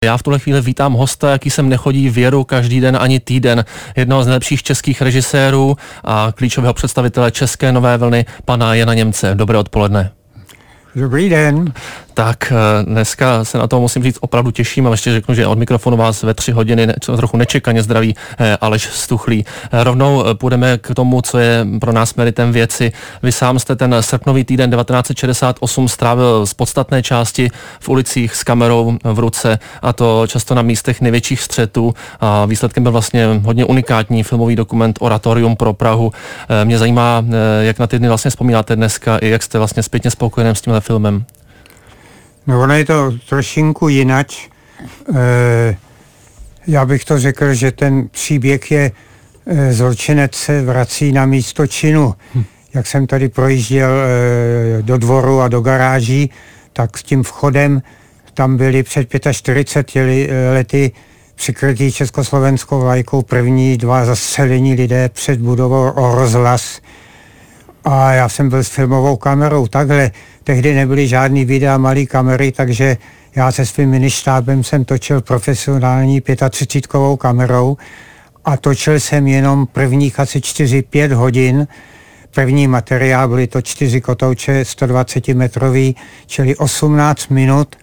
Já v tuhle chvíli vítám hosta, jaký sem nechodí věru každý den ani týden. Jednoho z nejlepších českých režisérů a klíčového představitele české nové vlny, pana Jana Němce. Dobré odpoledne. Dobrý den. Tak dneska se na to musím říct opravdu těším a ještě řeknu, že od mikrofonu vás ve 3 hodiny trochu nečekaně zdraví Aleš Stuchlý. Rovnou půjdeme k tomu, co je pro nás meritem věci. Vy sám jste ten srpnový týden 1968 strávil z podstatné části v ulicích s kamerou v ruce, a to často na místech největších střetů. A výsledkem byl vlastně hodně unikátní filmový dokument Oratorium pro Prahu. Mě zajímá, jak na ty dny vlastně vzpomínáte dneska i jak jste vlastně zpětně spokojeným s tímhle filmem. No ono je to trošinku jinač. Já bych to řekl, že ten příběh je zločinec se vrací na místo činu. Jak jsem tady projížděl do dvoru a do garáží, tak s tím vchodem tam byli před 45 lety přikrytí československou vlajkou první 2 zastřelení lidé před budovou o rozhlas. A já jsem byl s filmovou kamerou takhle. Tehdy nebyly žádný videa, malé kamery, takže já se svým miništábem jsem točil profesionální 35kovou kamerou a točil jsem jenom prvních asi 4-5 hodin. První materiál, byly to 4 kotouče 120 metrový, čili 18 minut.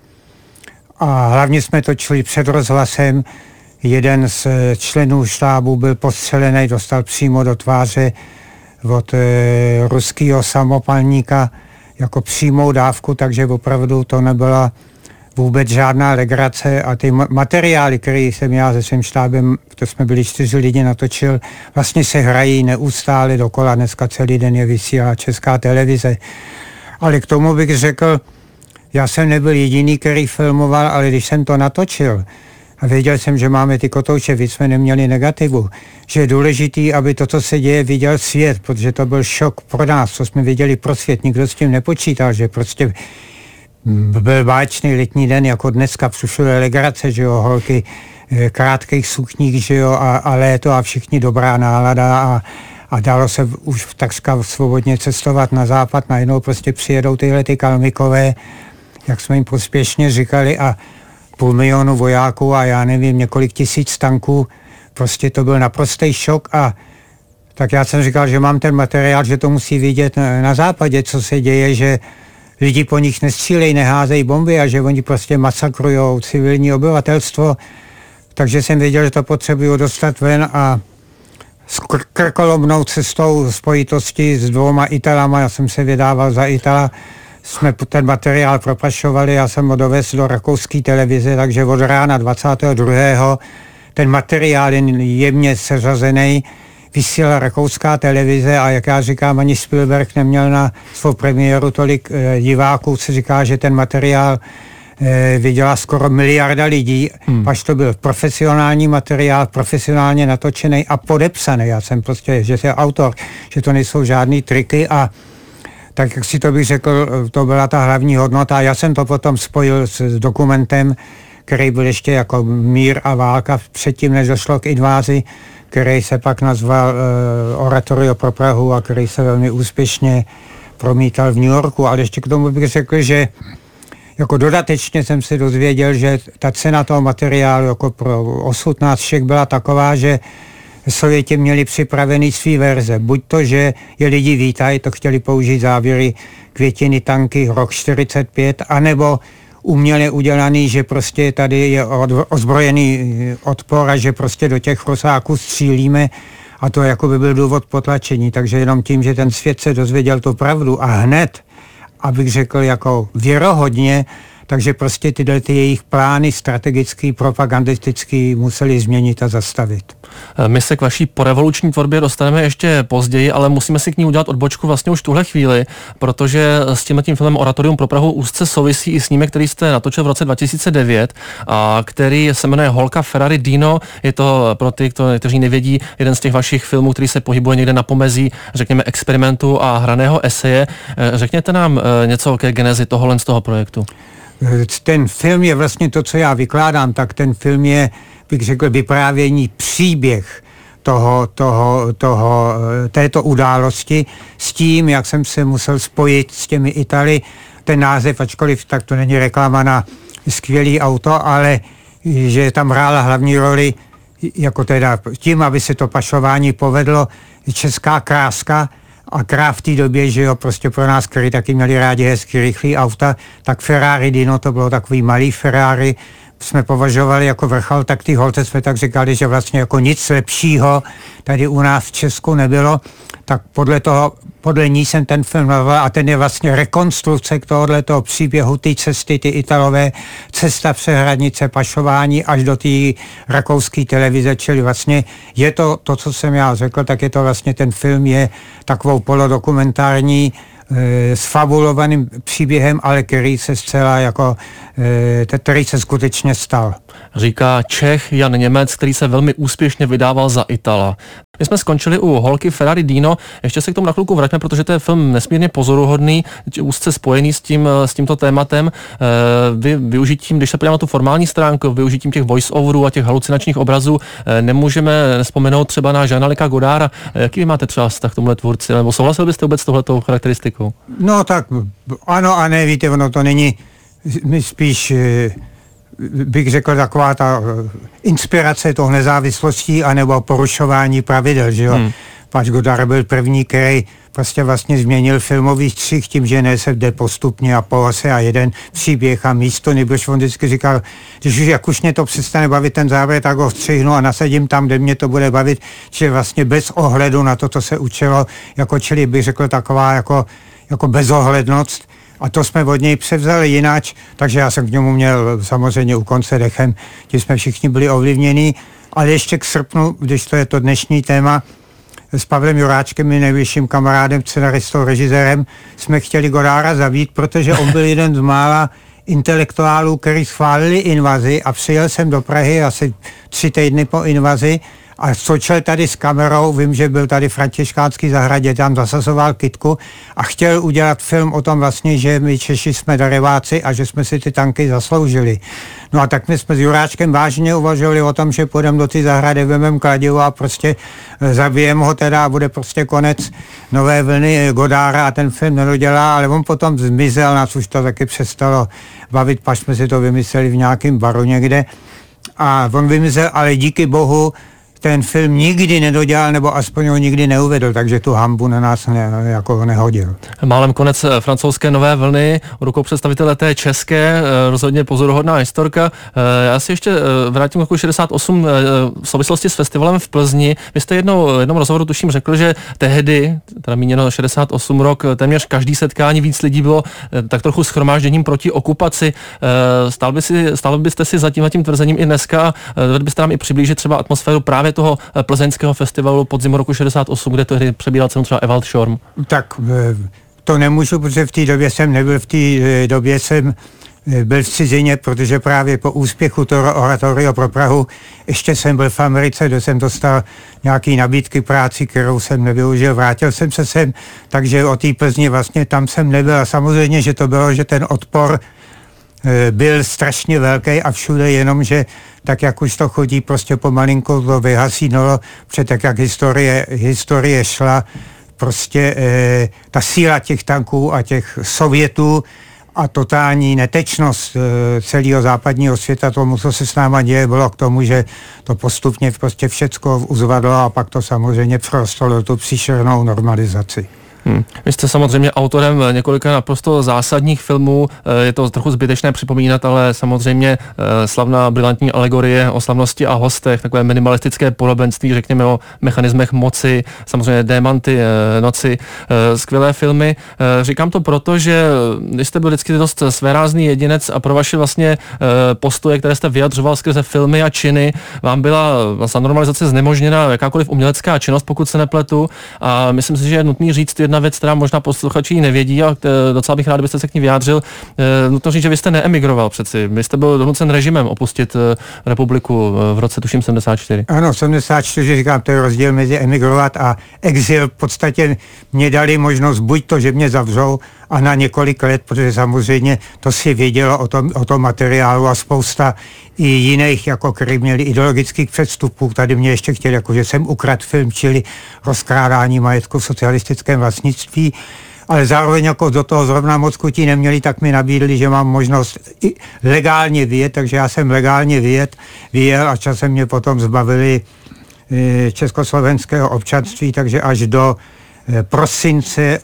A hlavně jsme točili před rozhlasem. Jeden z členů štábu byl postřelený, dostal přímo do tváře od ruského samopalníka jako přímou dávku, takže opravdu to nebyla vůbec žádná legrace a ty materiály, které jsem já se svým štábem, to jsme byli 4 lidi, natočil, vlastně se hrají neustále dokola, dneska celý den je vysílá Česká televize. Ale k tomu bych řekl, já jsem nebyl jediný, který filmoval, ale když jsem to natočil, a věděl jsem, že máme ty kotouče, víc jsme neměli negativu, že je důležitý, aby to, co se děje, viděl svět, protože to byl šok pro nás, co jsme viděli pro svět. Nikdo s tím nepočítal, že prostě byl báječný letní den, jako dneska, všude legrace, že jo, holky, krátkých sukních, že jo, a léto a všichni dobrá nálada a dalo se už takřka svobodně cestovat na západ, najednou prostě přijedou tyhle ty kalmikové, jak jsme jim prospěšně říkali, a 500 000 vojáků a já nevím, několik tisíc tanků. Prostě to byl naprostý šok a tak já jsem říkal, že mám ten materiál, že to musí vidět na západě, co se děje, že lidi po nich nestřílejí, neházejí bomby a že oni prostě masakrujou civilní obyvatelstvo. Takže jsem věděl, že to potřebuju dostat ven a s krkolomnou cestou spojitosti s 2 Italama, já jsem se vydával za Itala, jsme ten materiál propašovali, já jsem ho dovezl do rakouské televize, takže od rána 22. ten materiál je jemně seřazený, vysílala rakouská televize a jak já říkám, ani Spielberg neměl na svou premiéru tolik diváků, se říká, že ten materiál viděla skoro 1 miliarda lidí, až to byl profesionální materiál, profesionálně natočený a podepsaný. Já jsem prostě, že jsem autor, že to nejsou žádný triky a tak jak si to bych řekl, to byla ta hlavní hodnota. Já jsem to potom spojil s dokumentem, který byl ještě jako Mír a válka předtím, než došlo k invázi, který se pak nazval Oratorium pro Prahu a který se velmi úspěšně promítal v New Yorku. Ale ještě k tomu bych řekl, že jako dodatečně jsem se dozvěděl, že ta cena toho materiálu jako pro osud nás všech byla taková, že Sověti měli připravený svý verze. Buď to, že je lidi vítají, to chtěli použít závěry Květiny, tanky, rok 45, anebo uměle udělaný, že prostě tady je ozbrojený odpor a že prostě do těch Rusáků střílíme a to jako by byl důvod potlačení. Takže jenom tím, že ten svět se dozvěděl tu pravdu a hned, abych řekl jako věrohodně, takže prostě tyhle ty jejich plány strategický, propagandistický museli změnit a zastavit. My se k vaší porevoluční tvorbě dostaneme ještě později, ale musíme si k ní udělat odbočku vlastně už v tuhle chvíli, protože s tímhletím filmem Oratorium pro Prahu úzce souvisí i snímek, který jste natočil v roce 2009, a který se jmenuje Holka Ferrari Dino. Je to pro ty, kteří nevědí, jeden z těch vašich filmů, který se pohybuje někde na pomezí, řekněme, experimentu a hraného eseje. Řekněte nám něco ke genezi tohohle z toho projektu. Ten film je vlastně to, co já vykládám, tak ten film je, bych řekl, vyprávění příběh této události s tím, jak jsem se musel spojit s těmi Italy. Ten název, ačkoliv tak to není reklama na skvělý auto, ale že tam hrála hlavní roli, jako teda tím, aby se to pašování povedlo, česká kráska, a v té době, že jo, prostě pro nás, který taky měli rádi hezky rychlý auta, tak Ferrari Dino, to bylo takový malý Ferrari, jsme považovali jako vrchol, tak ty holce jsme tak říkali, že vlastně jako nic lepšího tady u nás v Česku nebylo, tak podle ní jsem ten film nazval a ten je vlastně rekonstrukce tohoto příběhu, ty cesty, ty Italové, cesta přes hranice, pašování až do té rakouské televize, čili vlastně je to, co jsem já řekl, tak je to vlastně ten film je takovou polodokumentární s fabulovaným příběhem, ale který se zcela jako, který se skutečně stal. Říká Čech Jan Němec, který se velmi úspěšně vydával za Itala. My jsme skončili u holky Ferrari Dino, ještě se k tomu na chvilku vraťme, protože to je film nesmírně pozoruhodný, úzce spojený s tímto tématem. Vy využitím, když se podíváme na tu formální stránku, využitím těch voice-overů a těch halucinačních obrazů, nemůžeme nespomenout třeba na Jeana-Luca Godarda. Jaký vy máte třeba vztah k tomuhle tvůrci, nebo souhlasil byste vůbec s tohletou charakteristikou? No tak ano a ne, víte, ono to není, my spíš bych řekl taková ta inspirace toho nezávislostí anebo porušování pravidel, že jo. Páč Godard byl první, který prostě vlastně změnil filmový střih tím, že ne se jde postupně a po ose a jeden příběh a místo, nebož on vždycky říkal, když už jak už mě to přestane bavit ten závěr, tak ho střihnu a nasadím tam, kde mě to bude bavit, čili vlastně bez ohledu na to, co se učilo, jako čili bych řekl taková jako bezohlednost. A to jsme od něj převzali jináč, takže já jsem k němu měl samozřejmě u konce dechem, že jsme všichni byli ovlivněni, ale ještě k srpnu, když to je to dnešní téma, s Pavlem Juráčkem, mým nejvyšším kamarádem, scenaristou, režisérem, jsme chtěli Godarda zabít, protože on byl jeden z mála intelektuálů, který schválili invazi a přijel jsem do Prahy asi 3 týdny po invazi a stočil tady s kamerou, vím, že byl tady v Františkánský zahradě, tam zasazoval kytku a chtěl udělat film o tom vlastně, že my Češi jsme dareváci a že jsme si ty tanky zasloužili. No a tak my jsme s Juráčkem vážně uvažovali o tom, že půjdeme do té zahrady, vememe kladivo a prostě zabijeme ho teda a bude prostě konec nové vlny Godarda a ten film nedodělá, ale on potom zmizel, nás už to taky přestalo bavit, pak jsme si to vymysleli v nějakém baru někde a on vymizel, ale díky bohu ten film nikdy nedodělal, nebo aspoň ho nikdy neuvedl, takže tu hanbu na nás jako nehodil. Málem konec francouzské nové vlny, rukou představitele té české, rozhodně pozoruhodná historka. Já si ještě vrátím k roku 68 v souvislosti s festivalem v Plzni. Vy jste jednom rozhovoru tuším řekl, že tehdy, teda míněno 68 rok, téměř každý setkání víc lidí bylo tak trochu shromážděním proti okupaci. Stál byste si za tím tvrzením i dneska, dovedl byste nám i přiblížit třeba atmosféru právě toho plzeňského festivalu podzimu roku 68, kde tehdy přebíral cenu třeba Ewald Schorm? Tak to nemůžu, protože v té době jsem nebyl, v té době jsem byl v cizině, protože právě po úspěchu toho oratoria pro Prahu ještě jsem byl v Americe, kde jsem dostal nějaký nabídky práci, kterou jsem nevyužil, vrátil jsem se sem, takže o té Plzni vlastně tam jsem nebyl a samozřejmě, že to bylo, že ten odpor byl strašně velký a všude jenom, že tak jak už to chodí, prostě pomalinku to vyhasínalo, protože tak jak historie šla, prostě ta síla těch tanků a těch Sovětů a totální netečnost celého západního světa, tomu, co se s náma děje, bylo k tomu, že to postupně prostě všecko uzvadlo a pak to samozřejmě přerostlo tu příšernou normalizaci. Vy jste samozřejmě autorem několika naprosto zásadních filmů, je to trochu zbytečné připomínat, ale samozřejmě slavná brilantní alegorie o slavnosti a hostech, takové minimalistické podobenství, řekněme o mechanismech moci, samozřejmě Démanty noci, skvělé filmy. Říkám to proto, že vy jste byl vždycky dost svérázný jedinec a pro vaše vlastně postoje, které jste vyjadřoval skrze filmy a činy, vám byla za normalizace znemožněna jakákoliv umělecká činnost, pokud se nepletu, a myslím si, že je nutný říct jedna věc, která možná posluchači nevědí a docela bych rád, kdybyste se k ní vyjádřil. Nutno říct, že vy jste neemigroval přeci. Vy jste byl donucen režimem opustit republiku v roce tuším 74. Ano, 74, říkám, to je rozdíl mezi emigrovat a exil. V podstatě mě dali možnost buď to, že mě zavřou a na několik let, protože samozřejmě to si vědělo o tom materiálu a spousta i jiných, jako který měli ideologických předstupů. Tady mě ještě chtěli, jako že jsem ukradl film, čili rozkrádání majetku v socialistickém vlastnictví. ale zároveň jako do toho zrovna moc chutí neměli, tak mi nabídli, že mám možnost i legálně vyjet, takže já jsem legálně vyjel a časem mě potom zbavili československého občanství, takže až do prosince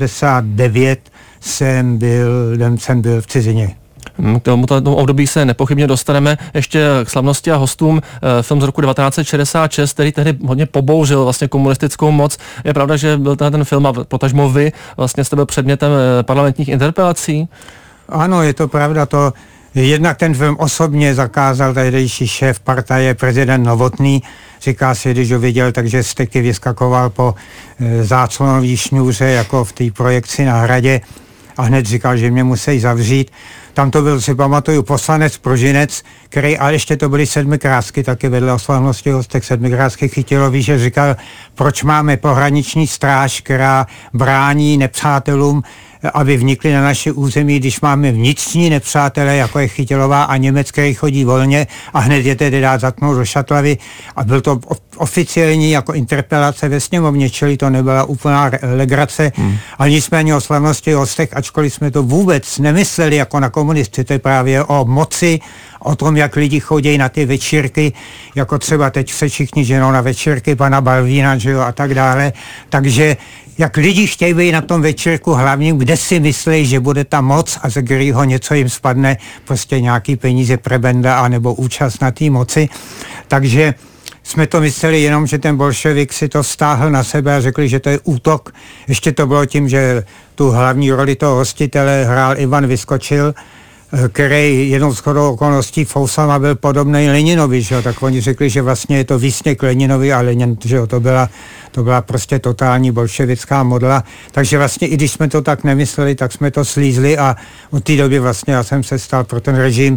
89 jsem byl v cizině. K tomuto období se nepochybně dostaneme ještě k slavnosti a hostům. Film z roku 1966, který tehdy hodně pobouřil vlastně komunistickou moc. Je pravda, že byl ten film a potažmo vy vlastně jste byl předmětem parlamentních interpelací? Ano, je to pravda, to jednak ten film osobně zakázal tehdejší šéf partaje, prezident Novotný. Říká si, když ho viděl, takže steky vyskakoval po záclonový šňůře, jako v té projekci na Hradě, a hned říkal, že mě musí zavřít. Tam to byl, si pamatuju, poslanec Pružinec, který, ale ještě to byly sedmikrásky, taky vedle oslavnosti hostek sedmikrásky Chytilový, že říkal, proč máme pohraniční stráž, která brání nepřátelům, aby vnikli na naše území, když máme vnitřní nepřátelé, jako je Chytilová a Němec, který chodí volně, a hned je tedy dát zatknout do šatlavy. A byl to oficiální jako interpelace ve sněmovně, čili to nebyla úplná legrace, ale nicméně o slavnosti hostech, ačkoliv jsme to vůbec nemysleli jako na komunisty, to je právě o moci, o tom, jak lidi chodí na ty večírky, jako třeba teď se všichni ženou na večírky pana Balvína, že jo, a tak dále. Takže jak lidi chtějí být na tom večírku hlavním, kde si myslí, že bude ta moc a ze kterého něco jim spadne, prostě nějaký peníze prebenda anebo účast na té moci. Takže jsme to mysleli jenom, že ten bolševik si to stáhl na sebe a řekli, že to je útok. Ještě to bylo tím, že tu hlavní roli toho hostitele hrál Ivan Vyskočil, který jenom shodou okolností Fousama byl podobný Leninovi, že jo? Tak oni řekli, že vlastně je to výsměch Leninovi a Lenin, že jo? To byla prostě totální bolševická modla. Takže vlastně i když jsme to tak nemysleli, tak jsme to slízli a od té doby vlastně já jsem se stal pro ten režim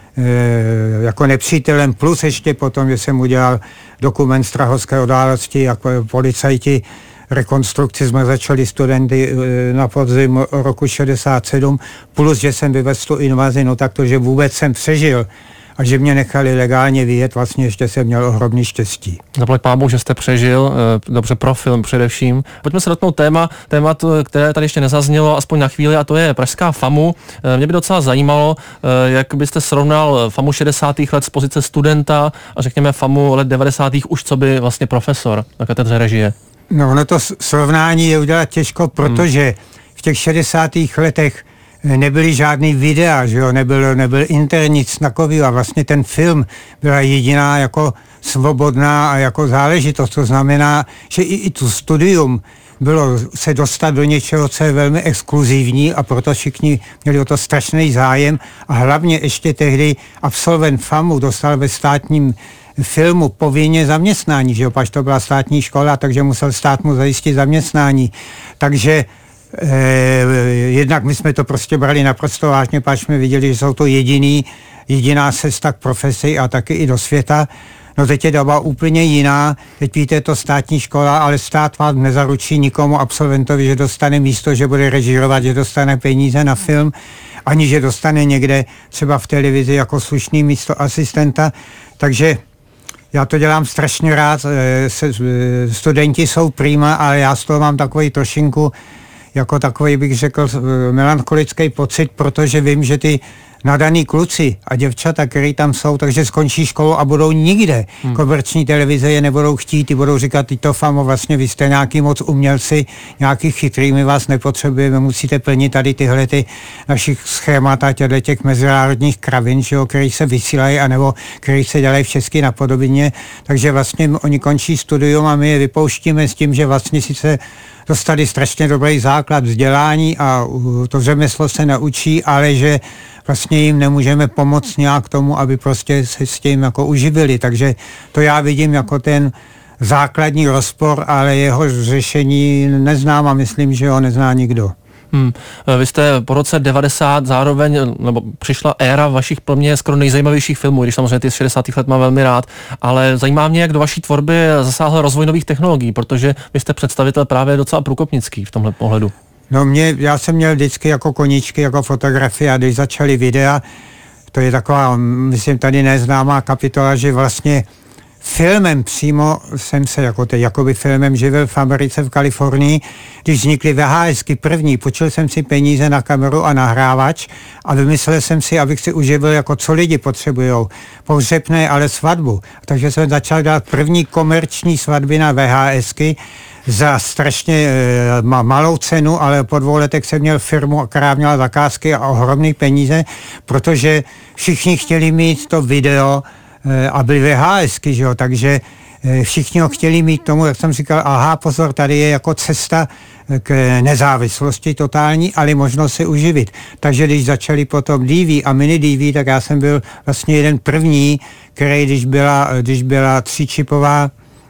jako nepřítelem, plus ještě potom, že jsem udělal dokument Strahovské události, jako policajti, rekonstrukci jsme začali studenty na podzim roku 67, plus, že jsem vyvezl tu invazi, no tak to, že vůbec jsem přežil a že mě nechali legálně vyjet, vlastně ještě jsem měl ohromný štěstí. Zaplať pámu, že jste přežil, dobře pro film především. Pojďme se dotknout tématu, které tady ještě nezaznělo, aspoň na chvíli, a to je pražská FAMU. Mě by docela zajímalo, jak byste srovnal FAMU 60. let z pozice studenta a řekněme FAMU let 90. už co by vlastně profesor na katedře režie. No, ono to srovnání je udělat těžko, protože v těch 60. letech nebyly žádný videa, že jo, nebyl internet, nic takového, a vlastně ten film byla jediná jako svobodná a jako záležitost. To znamená, že i tu studium bylo se dostat do něčeho, co je velmi exkluzivní, a proto všichni měli o to strašný zájem, a hlavně ještě tehdy absolvent FAMu dostal ve státním filmu povinně zaměstnání, že jo, pač to byla státní škola, takže musel stát mu zajistit zaměstnání. Takže jednak my jsme to prostě brali naprosto vážně, pač jsme viděli, že jsou to jediná cesta k profesi a taky i do světa. No teď je doba úplně jiná, teď víte, je to státní škola, ale stát vám nezaručí nikomu absolventovi, že dostane místo, že bude režírovat, že dostane peníze na film, ani že dostane někde třeba v televizi jako slušný místo asistenta. Takže já to dělám strašně rád, studenti jsou prima, ale já z toho mám takový trošinku, jako takový bych řekl, melancholický pocit, protože vím, že ty nadaný kluci a děvčata, který tam jsou, takže skončí školu a budou nikde. Komerční televize je nebudou chtít, ty budou říkat, tyto FAMO, vlastně vy jste nějaký moc umělci, nějaký chytrý, my vás nepotřebujeme, musíte plnit tady tyhle ty našich schémat a těch mezinárodních kravin, že jo, který se vysílají, anebo který se dělají v české napodobině. Takže vlastně oni končí studium a my je vypouštíme s tím, že vlastně sice dostali strašně dobrý základ vzdělání a to řemeslo se naučí, ale že vlastně jim nemůžeme pomoct nějak tomu, aby prostě se s tím jako uživili. Takže to já vidím jako ten základní rozpor, ale jeho řešení neznám a myslím, že ho nezná nikdo. Vy jste po roce 90 zároveň, nebo přišla éra vašich pro mě skoro nejzajímavějších filmů, když samozřejmě ty z 60. let mám velmi rád, ale zajímá mě, jak do vaší tvorby zasáhl rozvoj nových technologií, protože vy jste představitel právě docela průkopnický v tomhle pohledu. No já jsem měl vždycky jako koníčky, jako fotografie, a když začaly videa, to je taková, myslím, tady neznámá kapitola, že vlastně filmem přímo jsem se jakoby filmem živil v Americe, v Kalifornii, když vznikly VHSky první, počil jsem si peníze na kameru a nahrávač a vymyslel jsem si, abych si uživil, jako co lidi potřebujou. Pohřebné, ale svatbu. Takže jsem začal dělat první komerční svatby na VHSky za strašně malou cenu, ale po 2 letech jsem měl firmu, která měla zakázky a ohromné peníze, protože všichni chtěli mít to video a byly VHSky, že jo, takže všichni ho chtěli mít tomu, jak jsem říkal, aha, pozor, tady je jako cesta k nezávislosti totální, ale možnost se uživit. Takže když začali potom DV a mini DV, tak já jsem byl vlastně jeden první, který, když byla 3čipová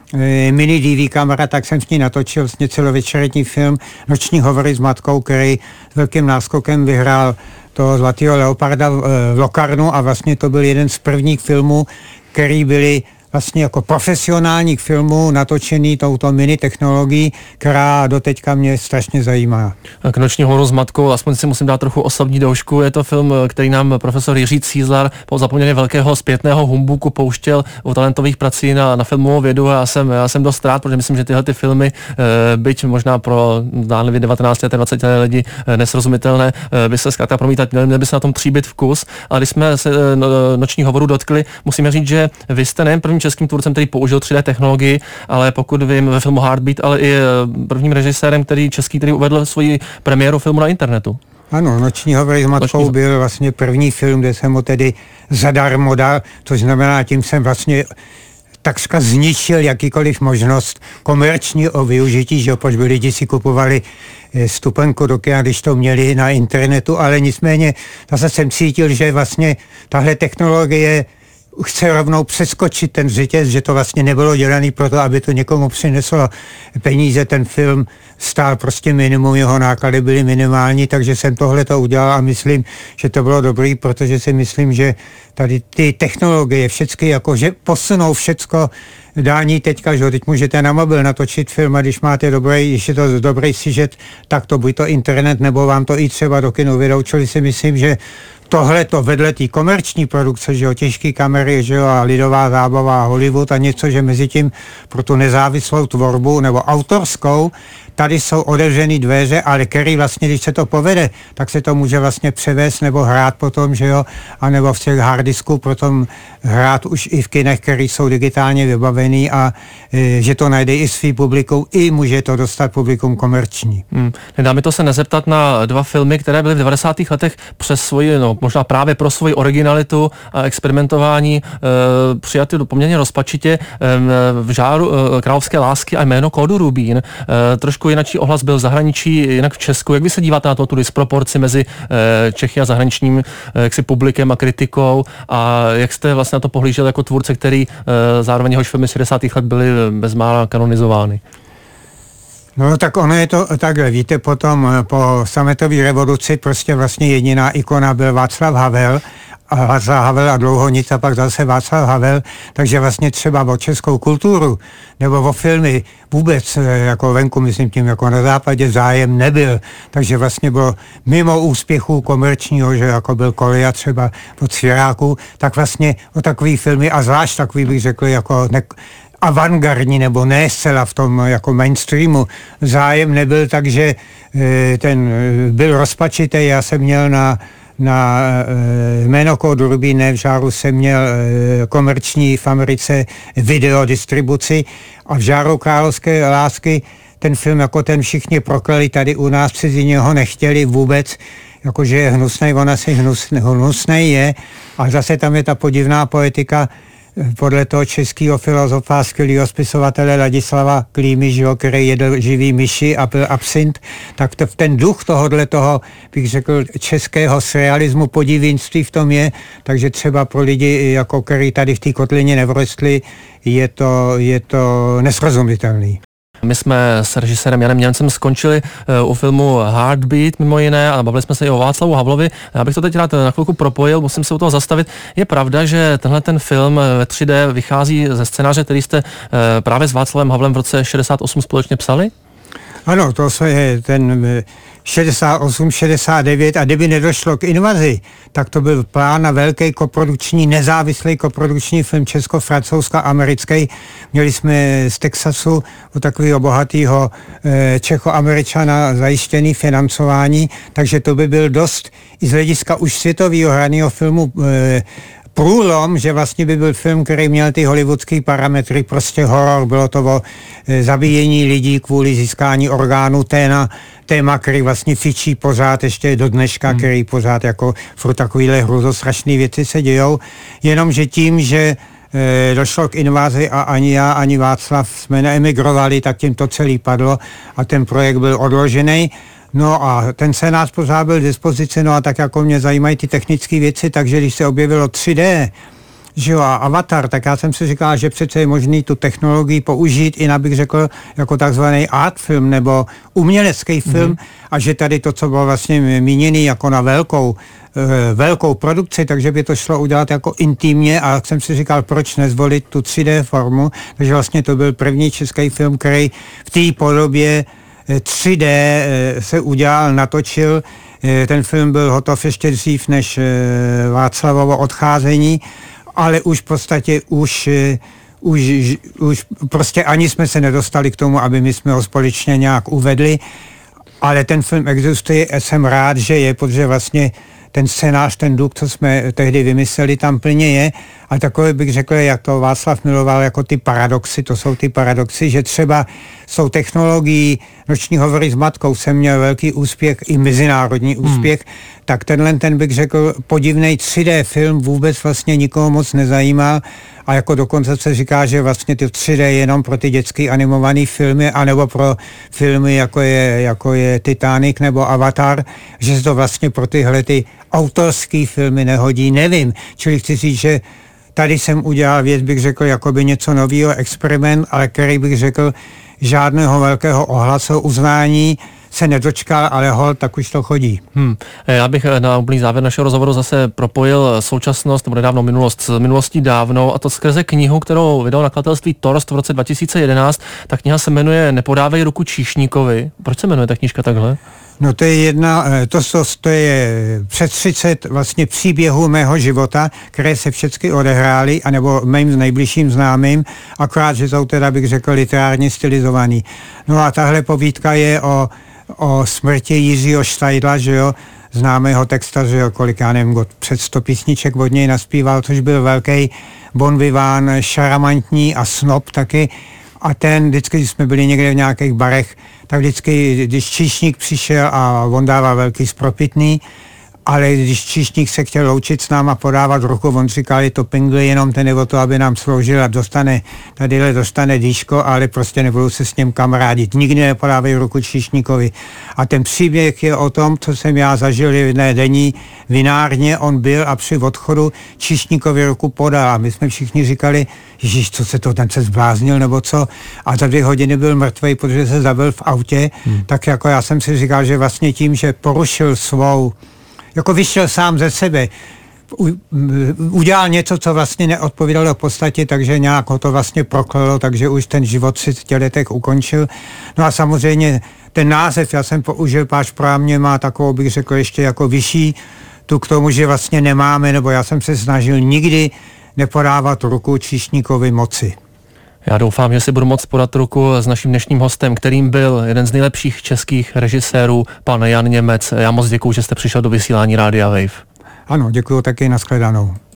mini DV kamera, tak jsem s ní natočil vlastně celovečerní film Noční hovory s matkou, který s velkým náskokem vyhrál toho Zlatého leoparda v Locarnu a vlastně to byl jeden z prvních filmů, který byly vlastně jako profesionálních filmů natočený touto mini technologií, která doteďka mě strašně zajímá. K Noční hovoru s matkou, aspoň si musím dát trochu osobní doušku, je to film, který nám profesor Jiří Cízlar po zapomněně velkého zpětného humbuku pouštěl u talentových prací na filmovou vědu a já jsem dost rád, protože myslím, že tyhle ty filmy, byť možná pro zdánlivě 19 a 20 lidi nesrozumitelné, by se zkrátka promítat měli by se na tom tříbit vkus, ale když jsme se Noční hovoru dotkli, musíme říct, že vy jste nejen prvním českým tvůrcem, který použil 3D technologii, ale pokud vím ve filmu Heartbeat, ale i prvním režisérem, který uvedl svoji premiéru filmu na internetu. Ano, Noční hovory s matkou byl vlastně první film, kde jsem ho tedy zadarmo dal, což znamená, tím jsem vlastně takřka zničil jakýkoliv možnost komerčního využití, že proč by lidi si kupovali stupenku do kina, když to měli na internetu, ale nicméně zase jsem cítil, že vlastně tahle technologie chce rovnou přeskočit ten řetěz, že to vlastně nebylo dělané proto, aby to někomu přineslo peníze. Ten film stál prostě minimum, jeho náklady byly minimální, takže jsem tohle to udělal a myslím, že to bylo dobrý, protože si myslím, že tady ty technologie všechny jakože posunou všecko dání teďka, že teď můžete na mobil natočit film a když máte když je to dobrý sižet, tak to buď to internet, nebo vám to i třeba do kinu vydou, čili si myslím, že tohle to vedle té komerční produkce, že jo, těžké kamery, že jo, a lidová zábava, Hollywood a něco, že mezi tím pro tu nezávislou tvorbu nebo autorskou, tady jsou otevřený dveře, ale který vlastně, když se to povede, tak se to může vlastně převést nebo hrát potom, že jo, anebo v těch harddisků potom hrát už i v kinech, který jsou digitálně vybavený a že to najde i svý publikum, i může to dostat publikum komerční. Nedá mi to se nezeptat na 2 filmy, které byly v 90. letech přes svoji, možná právě pro svoji originalitu a experimentování přijaty poměrně rozpačitě v žáru Královské lásky a Jméno kódu Rubín. Trošku jinačí ohlas byl v zahraničí, jinak v Česku. Jak vy se díváte na tu disproporci mezi Čechy a zahraničním publikem a kritikou a jak jste vlastně na to pohlížel jako tvůrce, který zároveň jehož filmy 60. let byly bezmála kanonizovány? No tak ono je to takhle, víte, potom po sametové revoluci prostě vlastně jediná ikona byl Václav Havel a dlouho nic a pak zase Václav Havel, takže vlastně třeba o českou kulturu nebo o filmy vůbec jako venku, myslím tím jako na západě zájem nebyl, takže vlastně bylo mimo úspěchu komerčního, že jako byl Koleja třeba od Svěráku, tak vlastně o takový filmy a zvlášť takový bych řekl jako avantgardní nebo ne zcela v tom jako mainstreamu zájem nebyl, takže ten byl rozpačitý. Já jsem měl na Jméno kódu Rubín, ne v žáru jsem měl komerční v Americe videodistribuci a v žáru Královské lásky ten film jako ten všichni proklali, tady u nás v cizině ho nechtěli vůbec, jakože je hnusnej, ona si hnusnej je, a zase tam je ta podivná poetika podle toho českého filozofa, skvělého spisovatele Ladislava Klímy, který jedl živý myši a byl absint, tak to, ten duch toho, bych řekl, českého surrealismu, podivínství v tom je, takže třeba pro lidi, jako který tady v té kotlině nevrostli, je to nesrozumitelný. My jsme s režisérem Janem Němcem skončili u filmu Heartbeat mimo jiné a bavili jsme se i o Václavu Havlovi. Já bych to teď rád na chvilku propojil, musím se u toho zastavit. Je pravda, že tenhle ten film ve 3D vychází ze scénáře, který jste právě s Václavem Havlem v roce 68 společně psali? Ano, to je ten 68, 69 a kdyby nedošlo k invazi, tak to byl plán na velký koprodukční, nezávislý koprodukční film česko-francouzsko-americký. Měli jsme z Texasu u takového bohatého Čecho-Američana zajištěný financování, takže to by byl dost i z hlediska už světového hraného filmu průlom, že vlastně by byl film, který měl ty hollywoodské parametry, prostě horor, bylo to o zabíjení lidí kvůli získání orgánů, téma, který vlastně fičí pořád ještě do dneška, který pořád jako furt takovýhle hruzostrašný věci se dějou, jenomže tím, že došlo k invazi a ani já, ani Václav jsme neemigrovali, tak tím to celý padlo a ten projekt byl odložený. No a ten scénář pořád byl k dispozici, no a tak jako mě zajímají ty technické věci, takže když se objevilo 3D, že jo, a Avatar, tak já jsem si říkal, že přece je možný tu technologii použít i, abych řekl, jako takzvaný art film nebo umělecký film a že tady to, co bylo vlastně míněný jako na velkou produkci, takže by to šlo udělat jako intimně a jsem si říkal, proč nezvolit tu 3D formu, takže vlastně to byl první český film, který v té podobě 3D se udělal, natočil. Ten film byl hotov ještě dřív než Václavovo odcházení, ale už v podstatě už prostě ani jsme se nedostali k tomu, aby my jsme ho společně nějak uvedli, ale ten film existuje a jsem rád, že je, protože vlastně ten scénář, ten duch, co jsme tehdy vymysleli, tam plně je. A takové bych řekl, jak to Václav miloval, jako ty paradoxy, to jsou ty paradoxy, že třeba jsou technologií, Noční hovory s matkou jsem měl velký úspěch, i mezinárodní úspěch, tak ten bych řekl, podivnej 3D film vůbec vlastně nikoho moc nezajímal a jako dokonce se říká, že vlastně ty 3D je jenom pro ty dětský animované filmy, anebo pro filmy, jako je Titanic nebo Avatar, že se to vlastně pro tyhle ty autorský filmy nehodí, nevím. Čili chci říct, že tady jsem udělal věc, bych řekl, jakoby něco novýho, experiment, ale který bych řekl, žádného velkého ohlasu, uznání se nedočkal, ale hol, tak už to chodí. Já bych na úplný závěr našeho rozhovoru zase propojil současnost nebo nedávno minulost s minulostí dávnou a to skrze knihu, kterou vydalo nakladatelství Torst v roce 2011. Ta kniha se jmenuje Nepodávej ruku číšníkovi. Proč se jmenuje ta knížka takhle? No to je to je přes 30 vlastně příběhů mého života, které se všechny odehrály, anebo mým nejbližším známým, akorát, že jsou teda, bych řekl, literárně stylizovaný. No a tahle povídka je o smrti Jiřího Štajdla, že jo, známého textaře, jo, kolik já nevím, před 100 písniček od něj naspíval, což byl velký bon vivant, šaramantní a snob taky. A ten vždycky, když jsme byli někde v nějakých barech, tak vždycky, když číšník přišel a on dával velký spropitný, ale když číšník se chtěl loučit s náma, podávat ruku, on říkal, je to pingli, jenom ten je o to, aby nám sloužil a dostane dýško, ale prostě nebudu se s ním kamarádit. Nikdy nepodávej ruku číšníkovi. A ten příběh je o tom, co jsem já zažil v jedné denní vinárně, on byl a při odchodu číšníkovi ruku podal. A my jsme všichni říkali, Ježíš, co se to, ten se zbláznil nebo co? A za 2 hodiny byl mrtvej, protože se zabil v autě. Tak jako já jsem si říkal, že vlastně tím, že porušil jako vyšel sám ze sebe, udělal něco, co vlastně neodpovídalo v podstatě, takže nějak ho to vlastně proklelo, takže už ten život si v těletech ukončil. No a samozřejmě ten název, já jsem použil, páč pro mě má takovou, bych řekl, ještě jako vyšší, tu k tomu, že vlastně nemáme, nebo já jsem se snažil nikdy nepodávat ruku číšníkovi moci. Já doufám, že si budu moct podat ruku s naším dnešním hostem, kterým byl jeden z nejlepších českých režisérů, pan Jan Němec. Já moc děkuju, že jste přišel do vysílání Rádia Wave. Ano, děkuju taky, nashledanou.